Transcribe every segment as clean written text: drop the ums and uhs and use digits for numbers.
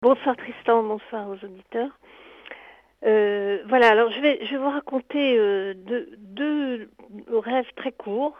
Bonsoir Tristan, bonsoir aux auditeurs. Voilà, alors je vais vous raconter deux rêves très courts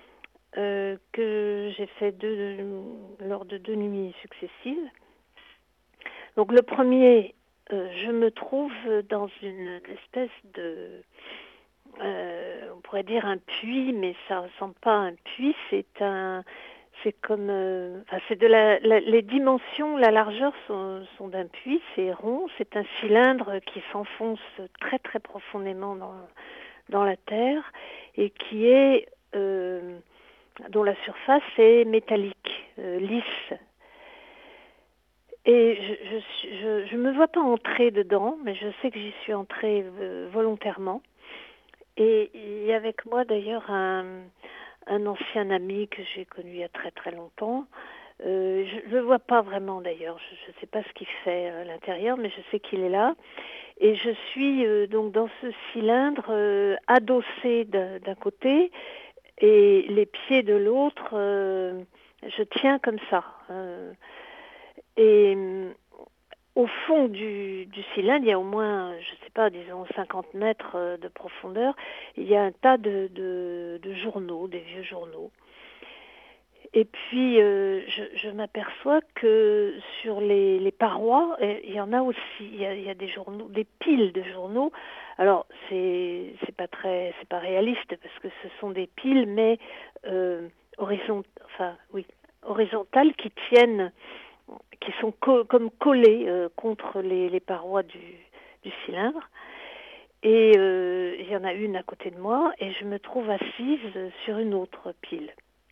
que j'ai fait lors de 2 nuits successives. Donc le premier, je me trouve dans une espèce de, on pourrait dire un puits, mais ça ressemble pas à un puits. C'est comme, enfin, c'est de les dimensions, la largeur sont d'un puits. C'est rond, c'est un cylindre qui s'enfonce très très profondément dans la terre et qui est, dont la surface est métallique, lisse. Et je me vois pas entrer dedans, mais je sais que j'y suis entrée volontairement. Et il y a avec moi d'ailleurs un ancien ami que j'ai connu il y a très très longtemps. Je ne le vois pas vraiment d'ailleurs, je ne sais pas ce qu'il fait à l'intérieur, mais je sais qu'il est là. Et je suis donc dans ce cylindre adossé d'un côté et les pieds de l'autre, je tiens comme ça. Et au fond du cylindre, il y a au moins, je ne sais pas, disons 50 mètres de profondeur, il y a un tas de journaux, des vieux journaux. Et puis, je m'aperçois que sur les parois, il y en a aussi, il y a des journaux, des piles de journaux. Alors, c'est pas réaliste parce que ce sont des piles, mais enfin, oui, horizontales qui sont comme collées contre les parois du cylindre. Et il y en a une à côté de moi, et je me trouve assise sur une autre pile.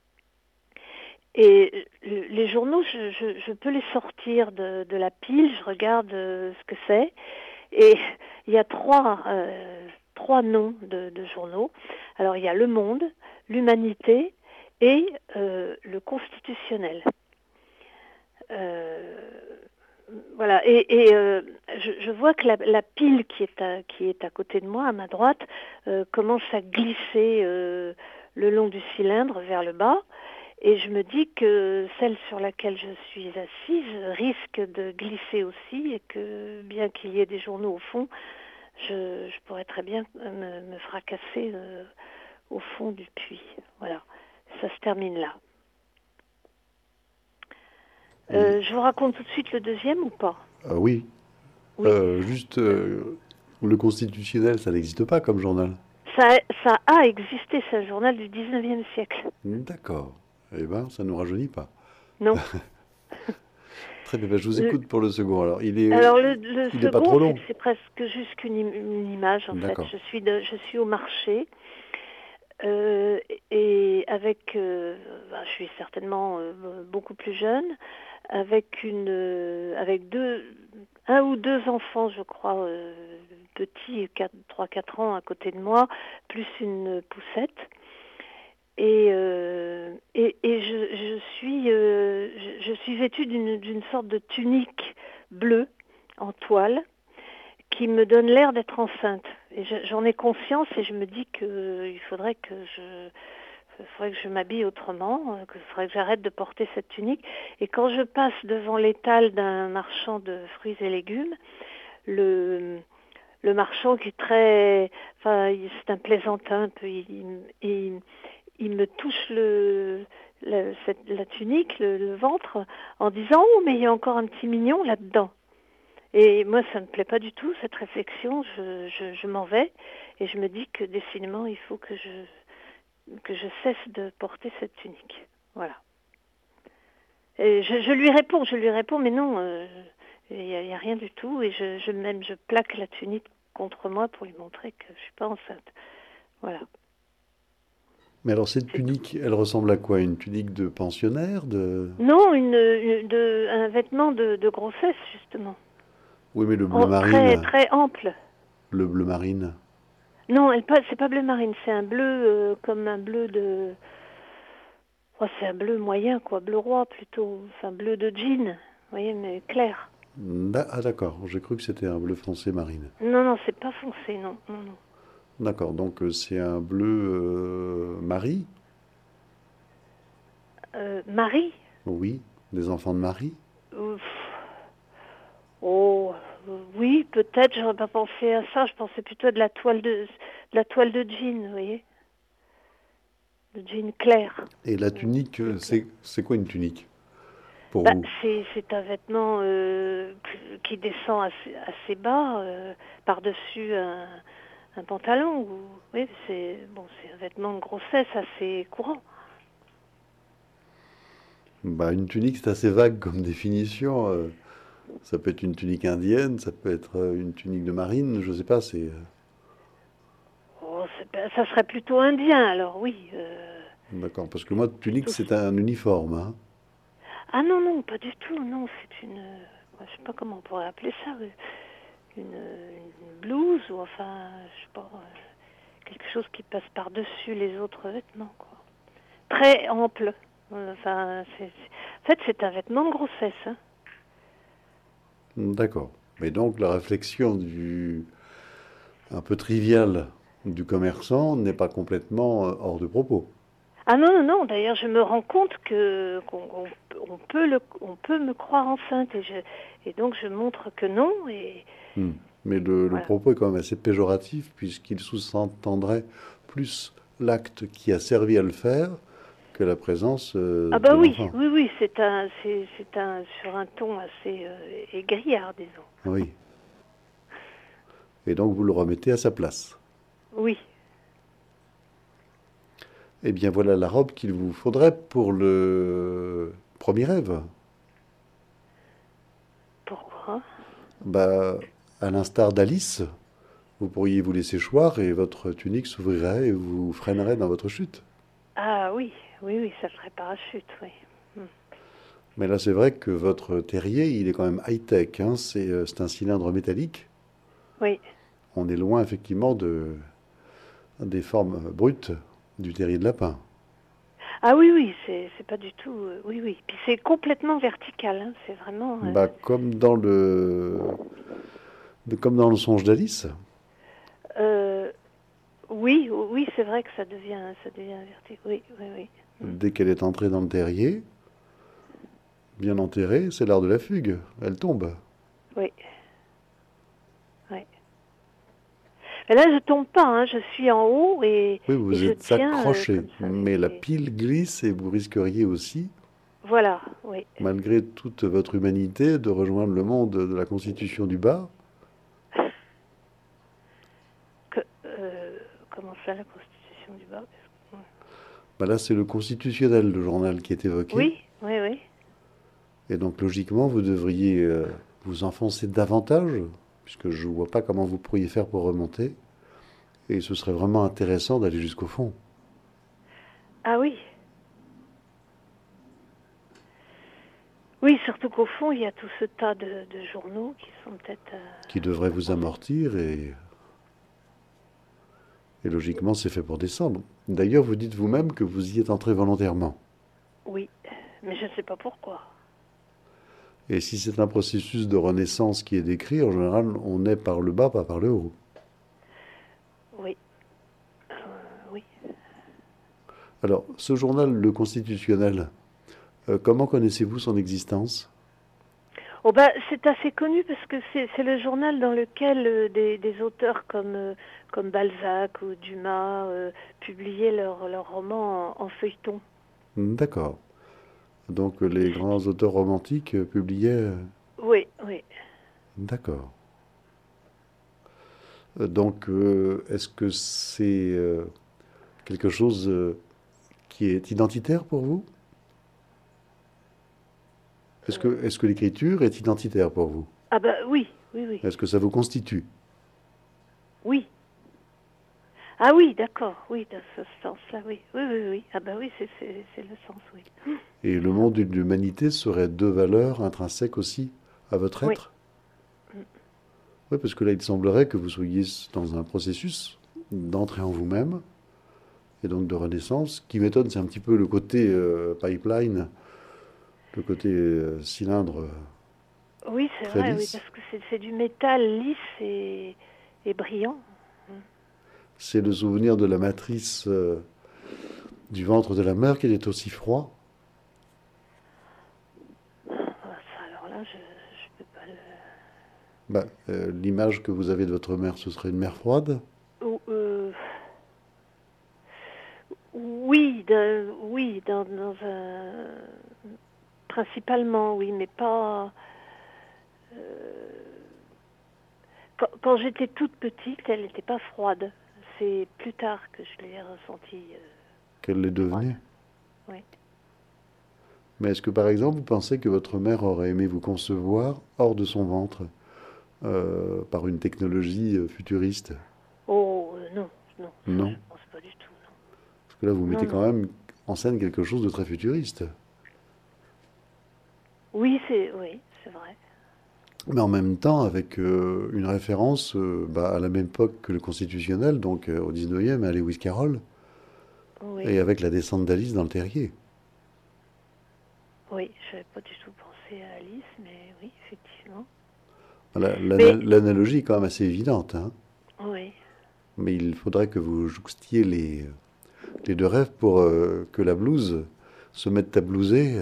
Et les journaux, je peux les sortir de la pile, je regarde ce que c'est. Et il y a trois noms de journaux. Alors il y a Le Monde, l'Humanité et le Constitutionnel. Voilà. Et je vois que la pile qui est à côté de moi, à ma droite, commence à glisser le long du cylindre vers le bas. Et je me dis que celle sur laquelle je suis assise risque de glisser aussi et que bien qu'il y ait des journaux au fond, je pourrais très bien me fracasser au fond du puits. Voilà, ça se termine là. Je vous raconte tout de suite le deuxième ou pas? Oui, Oui. juste le constitutionnel, ça n'existe pas comme journal. Ça a existé, c'est un journal du 19e siècle. D'accord. Eh ben, ça ne nous rajeunit pas. Non. Très bien, ben, je vous Le- écoute pour le second. Alors, alors le il est pas second, trop long. c'est presque juste une image en fait. D'accord. Je suis au marché. Euh, et avec, je suis certainement beaucoup plus jeune, avec un ou deux enfants, je crois, petits, 3-4 ans à côté de moi, plus une poussette. Et je suis vêtue d'une sorte de tunique bleue en toile qui me donne l'air d'être enceinte. Et j'en ai conscience et je me dis qu'il faudrait que je m'habille autrement, qu'il faudrait que j'arrête de porter cette tunique. Et quand je passe devant l'étal d'un marchand de fruits et légumes, le, le marchand qui est très, enfin, c'est un plaisantin un peu, il me touche la tunique, le ventre, en disant « Oh, mais il y a encore un petit mignon là-dedans ». Et moi, ça ne me plaît pas du tout, cette réflexion. Je m'en vais et je me dis que décidément, il faut que je cesse de porter cette tunique. Voilà. Et je lui réponds, mais non, il y a rien du tout. Et même, je plaque la tunique contre moi pour lui montrer que je suis pas enceinte. Voilà, Mais alors, cette c'est tout. tunique, elle ressemble à quoi? Une tunique de pensionnaire de... Non, un vêtement de grossesse, justement. Oui, mais le bleu Très, marine. très ample. Le bleu marine. Non, c'est pas bleu marine, c'est un bleu comme un bleu de... Oh, c'est un bleu moyen, quoi, bleu roi plutôt. Enfin, bleu de jean, vous voyez, mais clair. Ah, d'accord. J'ai cru que c'était un bleu foncé marine. Non, non, c'est pas foncé, non, non, non. D'accord. Donc, c'est un bleu Marie? Marie, Oui. Des enfants de Marie? euh, peut-être, j'aurais pas pensé à ça. Je pensais plutôt à de la toile de jean, vous voyez, de jean clair. Et la tunique, Bleu clair. c'est quoi une tunique pour Bah, vous? c'est un vêtement qui descend assez bas par-dessus un pantalon. Oui, c'est bon, c'est un vêtement de grossesse assez courant. Bah, une tunique, c'est assez vague comme définition. Ça peut être une tunique indienne, ça peut être une tunique de marine, je sais pas, c'est... Oh, ça serait plutôt indien, alors oui. D'accord, parce que moi, tunique, Tout- c'est un uniforme, hein. Ah non, non, pas du tout. Non, c'est je sais pas comment on pourrait appeler ça. Une blouse ou enfin, je sais pas, quelque chose qui passe par-dessus les autres vêtements, quoi. Très ample. Enfin, en fait, c'est un vêtement de grossesse, hein. D'accord. Mais donc, la réflexion un peu triviale du commerçant n'est pas complètement hors de propos. Ah non, non, non. D'ailleurs, je me rends compte qu'on peut me croire enceinte et donc je montre que non et Hmm. Mais le voilà. propos est quand même assez péjoratif puisqu'il sous-entendrait plus l'acte qui a servi à le faire que la présence Ah de bah oui, l'enfant. oui, oui. C'est sur un ton assez égrillard, disons. Oui. Et donc, vous le remettez à sa place. Oui. Eh bien, voilà la robe qu'il vous faudrait pour le premier rêve. Pourquoi? Bah, à l'instar d'Alice, vous pourriez vous laisser choir et votre tunique s'ouvrirait et vous freinerait dans votre chute. Ah oui, oui, oui. Ça ferait parachute, oui. Hmm. Mais là, c'est vrai que votre terrier, il est quand même high-tech, hein. C'est un cylindre métallique. Oui. On est loin, effectivement, des formes brutes du terrier de lapin. Ah oui, oui. C'est pas du tout. Oui, oui. Puis c'est complètement vertical, hein. C'est vraiment. Bah, comme dans le songe d'Alice. Euh, oui, oui. C'est vrai que ça devient vertical. Oui, oui, oui. Hmm. Dès qu'elle est entrée dans le terrier, bien enterrée, c'est l'art de la fugue. Elle tombe. Oui, oui. Mais là, je tombe pas, hein. Je suis en haut Oui, et vous je êtes tiens accroché, comme ça avec mais la les. pile glisse et vous risqueriez aussi, Voilà, oui. malgré toute votre humanité, de rejoindre le monde de la constitution du bas. Que, comment ça, la constitution du bas? Bah là, c'est le constitutionnel, le journal qui est évoqué. Oui, oui, oui. Et donc, logiquement, vous devriez vous enfoncer davantage, puisque je ne vois pas comment vous pourriez faire pour remonter. Et ce serait vraiment intéressant d'aller jusqu'au fond, Ah oui. Oui, surtout qu'au fond, il y a tout ce tas de journaux qui sont peut-être. qui devrait vous amortir, et logiquement, c'est fait pour descendre. D'ailleurs, vous dites vous-même que vous y êtes entré volontairement. Oui, mais je ne sais pas pourquoi. Et si c'est un processus de renaissance qui est décrit, en général, on est par le bas, pas par le haut. Oui, oui. Alors, ce journal, le Constitutionnel, comment connaissez-vous son existence? Oh bah, c'est assez connu parce que c'est le journal dans lequel des auteurs comme Balzac ou Dumas publiaient leurs romans en feuilleton. D'accord. Donc, les grands auteurs romantiques publiaient... Oui, oui. D'accord. Donc, est-ce que c'est quelque chose qui est identitaire pour vous? Est-ce que l'écriture est identitaire pour vous? Ah bah oui, oui, oui, Est-ce que ça vous constitue? oui. Ah oui, d'accord, oui, dans ce sens-là, oui, oui, oui, oui. Ah bah oui, c'est le sens, oui. Et le monde de l'humanité serait deux valeurs intrinsèques aussi à votre Oui, être? Oui, parce que là, il semblerait que vous soyez dans un processus d'entrée en vous-même et donc de renaissance. Ce qui m'étonne, c'est un petit peu le côté pipeline, le côté cylindre oui, c'est très vrai, oui, lisse. parce que c'est du métal lisse et brillant. C'est le souvenir de la matrice du ventre de la mère qui est aussi froid. Ah, ça, alors là, je peux pas le. L'image que vous avez de votre mère, ce serait une mère froide? Ou, oui, oui, dans un... Principalement, oui, mais pas... quand j'étais toute petite, elle n'était pas froide. C'est plus tard que je l'ai ressentie Qu'elle l'est froide. devenue? Oui. Mais est-ce que par exemple vous pensez que votre mère aurait aimé vous concevoir hors de son ventre par une technologie futuriste? Oh, non, non, ça je Non. pense pas du tout, Parce que là vous non. mettez Non, quand non. même en scène quelque chose de très futuriste. Oui, c'est vrai. Mais en même temps avec une référence à la même époque que le constitutionnel, donc au 19e à Lewis Carroll, et Oui, avec la descente d'Alice dans le terrier. oui, je n'avais pas du tout pensé à Alice, mais oui, effectivement. Mais, L'analogie est quand même assez évidente, hein. oui. Mais il faudrait que vous jouxtiez les deux rêves pour que la blouse se mette à blouser.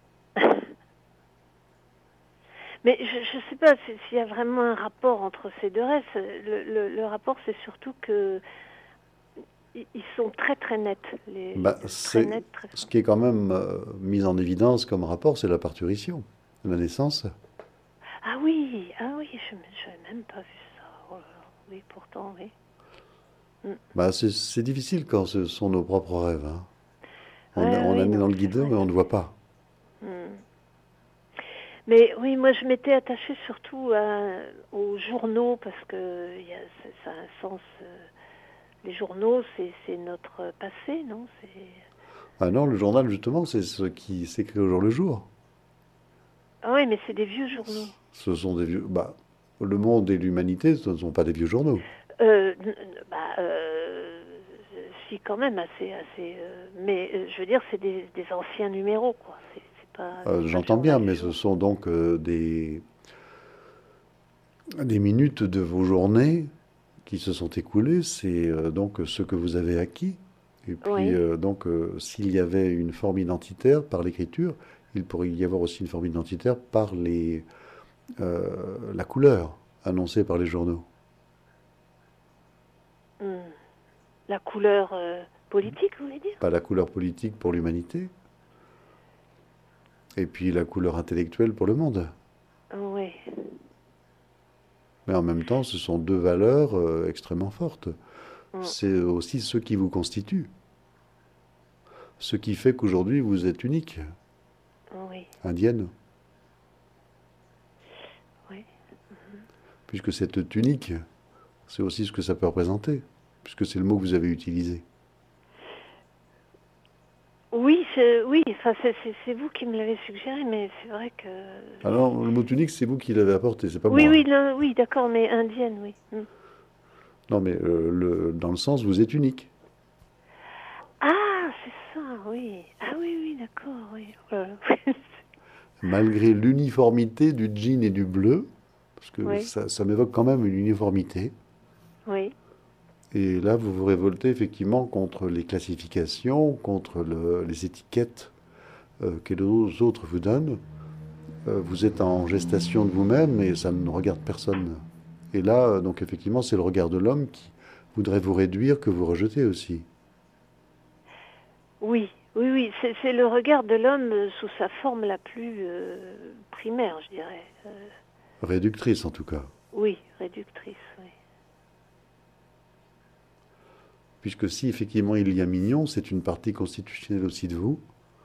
Mais je ne sais pas s'il y a vraiment un rapport entre ces deux rêves. Le rapport, c'est surtout que ils sont très très nets, très C'est nets, très ce forts. qui est quand même mis en évidence comme rapport, c'est la parturition, la naissance. Ah oui, je n'avais même pas vu ça. Oh là là. Oui, pourtant, oui. Mm. C'est difficile quand ce sont nos propres rêves, hein. Ouais, On a oui, né dans non, le c'est guidon vrai. et on ne voit pas. Mm. Mais oui, moi je m'étais attachée surtout aux journaux parce que ça a un sens. Les journaux, c'est notre passé, non? C'est... Ah non, le journal, justement, c'est ce qui s'écrit au jour le jour. Ah oui, mais c'est des vieux journaux. Ce sont des vieux. Le monde et l'humanité, ce ne sont pas des vieux journaux. Euh, n- bah, si quand même assez. Mais je veux dire, c'est des anciens numéros, quoi. C'est pas le J'entends bien, journal mais du ce jour. sont donc des minutes de vos journées qui se sont écoulées. C'est donc ce que vous avez acquis. Et puis, Oui. s'il y avait une forme identitaire par l'écriture, il pourrait y avoir aussi une forme identitaire par la couleur annoncée par les journaux. Hmm. La couleur politique, vous voulez dire? Pas la couleur politique pour l'humanité, et puis la couleur intellectuelle pour le monde. Oui. Mais en même temps, ce sont deux valeurs extrêmement fortes. Hmm. C'est aussi ce qui vous constitue, ce qui fait qu'aujourd'hui vous êtes unique, Oui. indienne, Oui. puisque cette tunique, c'est aussi ce que ça peut représenter, puisque c'est le mot que vous avez utilisé. Oui, oui, enfin, c'est vous qui me l'avez suggéré, mais c'est vrai que... Alors, le mot tunique, c'est vous qui l'avez apporté, c'est pas Oui, moi. oui, non, oui, d'accord, mais indienne, oui. Hmm. Non, mais dans le sens, vous êtes unique. Ah, c'est ça, oui. Ah oui, oui, d'accord, oui. Malgré l'uniformité du jean et du bleu, parce que Oui, ça m'évoque quand même une uniformité. oui. Et là, vous vous révoltez effectivement contre les classifications, contre les étiquettes que les autres vous donnent. Vous êtes en gestation de vous-même et ça ne regarde personne. Et là, donc effectivement, c'est le regard de l'homme qui voudrait vous réduire, que vous rejetez aussi. Oui, oui, oui, c'est le regard de l'homme sous sa forme la plus primaire, je dirais. Réductrice en tout cas. Oui, réductrice, oui. Puisque si effectivement il y a mignon, c'est une partie constitutionnelle aussi de vous.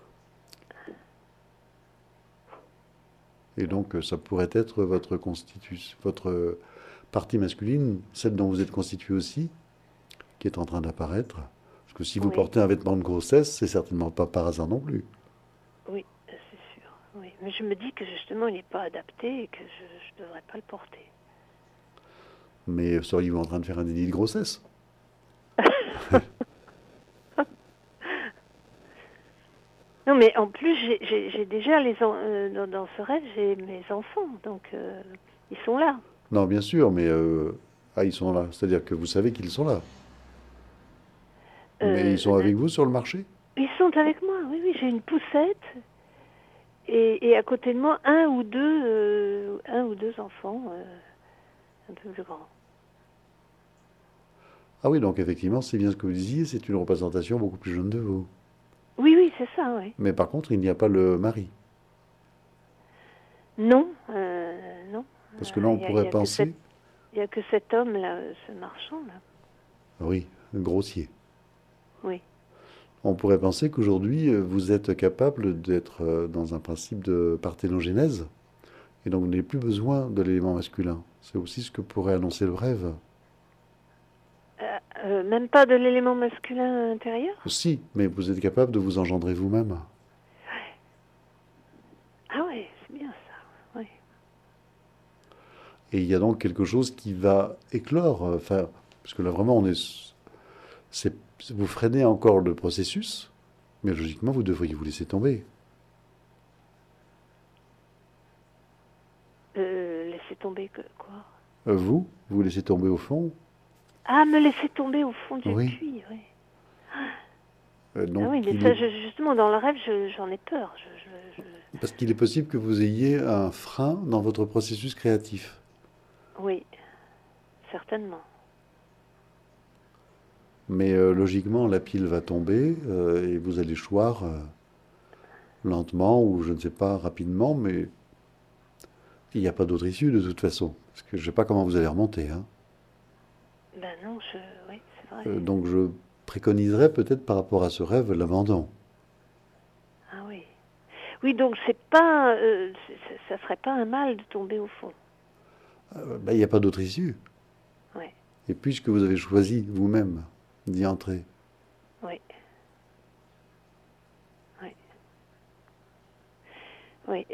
Et donc ça pourrait être votre partie masculine, celle dont vous êtes constitué aussi, qui est en train d'apparaître. Parce que si vous Oui, portez un vêtement de grossesse, c'est certainement pas par hasard non plus. oui, c'est sûr. Oui. Mais je me dis que justement, il n'est pas adapté et que je ne devrais pas le porter. Mais seriez-vous en train de faire un déni de grossesse? Non, mais en plus, j'ai déjà dans ce rêve, j'ai mes enfants, donc ils sont là. Non, bien sûr, mais ils sont là. C'est-à-dire que vous savez qu'ils sont là. Mais ils Euh, sont avec vous sur le marché? Ils sont avec moi, oui, oui, j'ai une poussette et à côté de moi un ou deux enfants. un peu plus grand. Ah oui, donc effectivement, c'est bien ce que vous disiez, c'est une représentation beaucoup plus jeune de vous. Oui, oui, c'est ça, oui. Mais par contre, il n'y a pas le mari. Non, non. Parce que là, on Il pourrait y a que penser, il y a que cet homme-là, ce marchand-là. oui, grossier. Oui. On pourrait penser qu'aujourd'hui, vous êtes capable d'être dans un principe de parthénogénèse, et donc vous n'avez plus besoin de l'élément masculin. C'est aussi ce que pourrait annoncer le rêve. Même pas de l'élément masculin intérieur? Si, mais vous êtes capable de vous engendrer vous-même. Ah oui, c'est bien ça. Oui. Et il y a donc quelque chose qui va éclore, enfin, parce que là vraiment, c'est, vous freinez encore le processus, mais logiquement, vous devriez vous laisser tomber. Laisser tomber que quoi? Vous laissez tomber au fond. Ah, me laisser tomber au fond du Oui. puits, oui. Ah Donc, oui, mais ça, justement, dans le rêve, j'en ai peur. parce qu'il est possible que vous ayez un frein dans votre processus créatif. Oui, certainement. Mais logiquement, la pile va tomber et vous allez choir lentement ou je ne sais pas rapidement, mais il n'y a pas d'autre issue de toute façon. Parce que je ne sais pas comment vous allez remonter, hein. Ben non, oui, c'est vrai. Donc je préconiserais peut-être par rapport à ce rêve l'abandon. Ah oui. Oui, donc c'est pas, ça serait pas un mal de tomber au fond. Ben, il n'y a pas d'autre issue. Oui, Et puisque vous avez choisi vous-même d'y entrer, oui, oui, oui.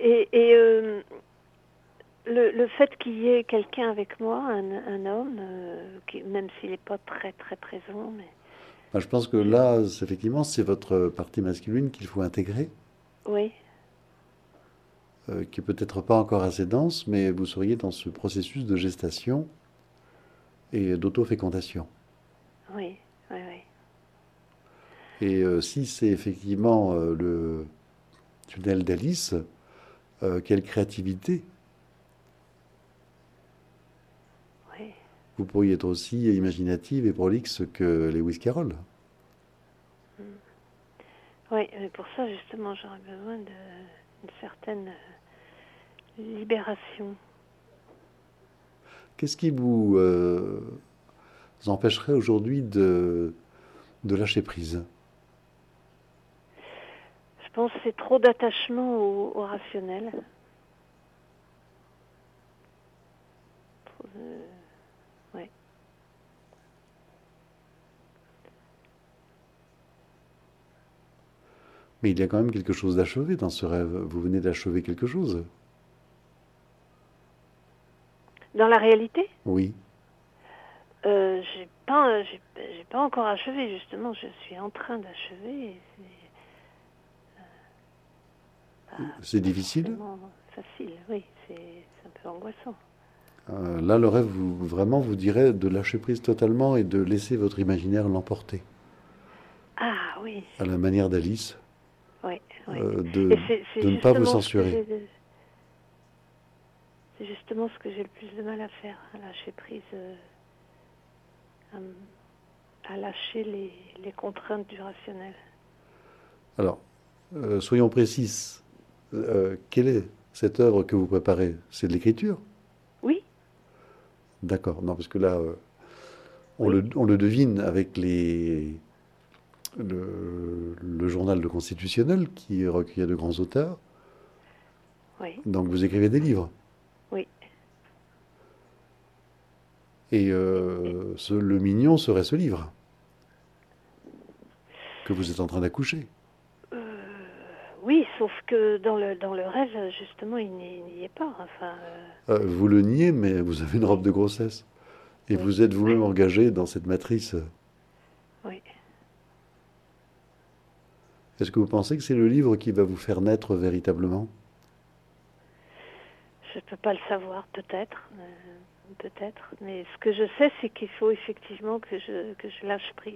Le fait qu'il y ait quelqu'un avec moi, un homme, même s'il n'est pas très très présent, mais ben, je pense que là, effectivement, c'est votre partie masculine qu'il faut intégrer, oui, qui est peut-être pas encore assez dense, mais vous seriez dans ce processus de gestation et d'auto-fécondation. oui, oui, oui, Et si c'est effectivement le tunnel d'Alice, quelle créativité! oui. Vous pourriez être aussi imaginative et prolixe que Lewis Carroll. Mm. Oui, mais pour ça, justement, j'aurais besoin d'une certaine libération. Qu'est-ce qui vous empêcherait aujourd'hui de lâcher prise? Je pense que c'est trop d'attachement au rationnel. Ouais. Mais il y a quand même quelque chose d'achevé dans ce rêve. Vous venez d'achever quelque chose. Dans la réalité, Oui. j'ai pas encore achevé, justement. Je suis en train d'achever. C'est Pas difficile. forcément facile, oui. C'est un peu angoissant. Là, le rêve, vraiment, vous dirait de lâcher prise totalement et de laisser votre imaginaire l'emporter. Ah oui, À la manière d'Alice, oui, oui. euh, Et de, c'est de ne pas vous justement ce que censurer. c'est justement ce que j'ai le plus de mal à faire, à lâcher prise, à lâcher les contraintes du rationnel. Alors, soyons précis. Quelle est cette œuvre que vous préparez? C'est de l'écriture? Oui, D'accord. Non, parce que là, oui, on le devine avec le journal de constitutionnel qui recueille de grands auteurs. oui, Donc vous écrivez des livres. oui. Et Et- le mignon serait ce livre que vous êtes en train d'accoucher. euh, oui, sauf que dans le rêve, justement, il n'y est pas. Enfin, Vous le niez, mais vous avez une oui, robe de grossesse. Et oui, vous êtes vous-même engagé dans cette matrice. oui. Est-ce que vous pensez que c'est le livre qui va vous faire naître véritablement? Je ne peux pas le savoir, peut-être, peut-être. Mais ce que je sais, c'est qu'il faut effectivement que je lâche prise.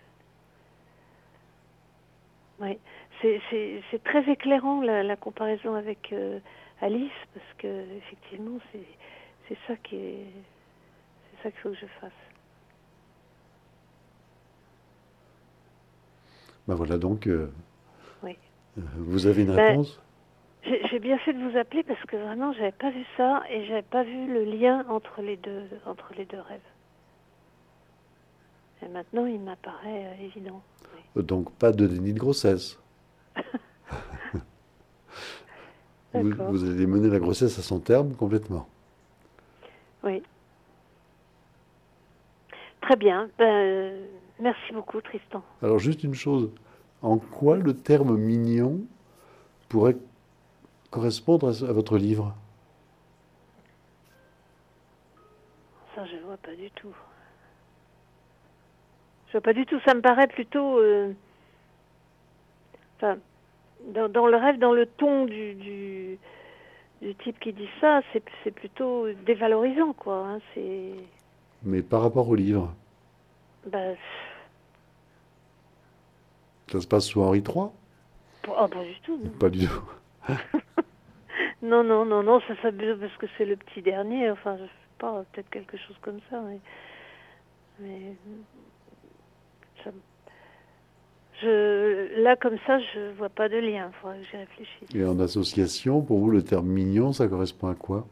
Oui, c'est très éclairant la comparaison avec Alice, parce que effectivement c'est ça qui est ça qu'il faut que je fasse. Ben voilà, donc, Oui. vous avez une Ben, réponse? j'ai bien fait de vous appeler parce que vraiment, j'avais pas vu ça et j'avais pas vu le lien entre les deux rêves. Et maintenant, il m'apparaît évident. Oui. Donc, pas de déni de grossesse. D'accord. Vous allez mener la grossesse à son terme complètement. Oui. Très bien. Ben, merci beaucoup, Tristan. Alors, juste une chose. En quoi Oui. le terme mignon pourrait correspondre à votre livre? Ça, je vois pas du tout. Je vois pas du tout. Ça me paraît plutôt, enfin, dans le rêve, dans le ton du type qui dit ça, c'est plutôt dévalorisant, quoi. Hein. C'est, Mais par rapport au livre, bah, ça se passe sous Henri III? oh, pas du tout, non. Pas du tout. Non, non, non, non, ça parce que c'est le petit dernier. Enfin, je sais pas, peut-être quelque chose comme ça. Mais ça, là, comme ça, je vois pas de lien. Il faudrait que j'y réfléchisse. Et en association, pour vous, le terme mignon, ça correspond à quoi?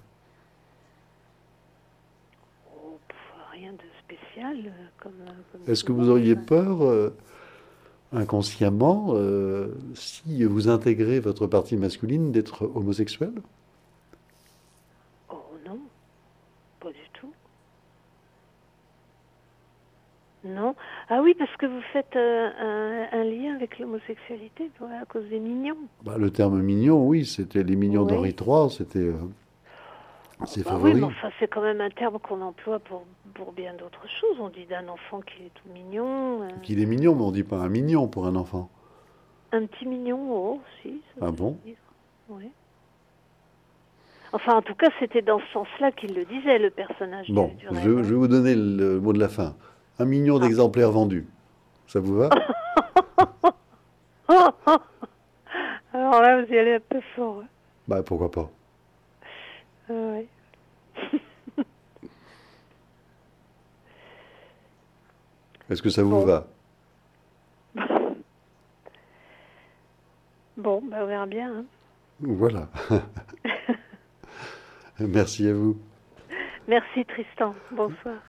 Oh, rien de spécial, comme Est-ce que vous souvent. auriez Enfin, peur, inconsciemment, si vous intégrez votre partie masculine, d'être homosexuel? oh non, pas du tout. Non. Ah oui, parce que vous faites un lien avec l'homosexualité, voilà, à cause des mignons. Bah, le terme mignon, oui, c'était les mignons d'Henri Oui. III, c'était Oh, ses bah oui, mais favoris. enfin, c'est quand même un terme qu'on emploie pour bien d'autres choses. On dit d'un enfant qui est tout mignon. Qu'il est mignon, mais on dit pas un mignon pour un enfant. Un petit mignon, oh, si, ça Ah peut bon? se dire. Oui. Enfin, en tout cas, c'était dans ce sens-là qu'il le disait, le personnage Bon, du rêve. je vais vous donner le mot de la fin. Un million Hein. d'exemplaires vendus. Ça vous va? Ah. Alors là, vous y allez un peu fort. Bah, pourquoi pas. Ah ouais. Est-ce que ça vous Bon. va? Bon, bah, on verra bien. Hein. Voilà. Merci à vous. Merci Tristan. Bonsoir.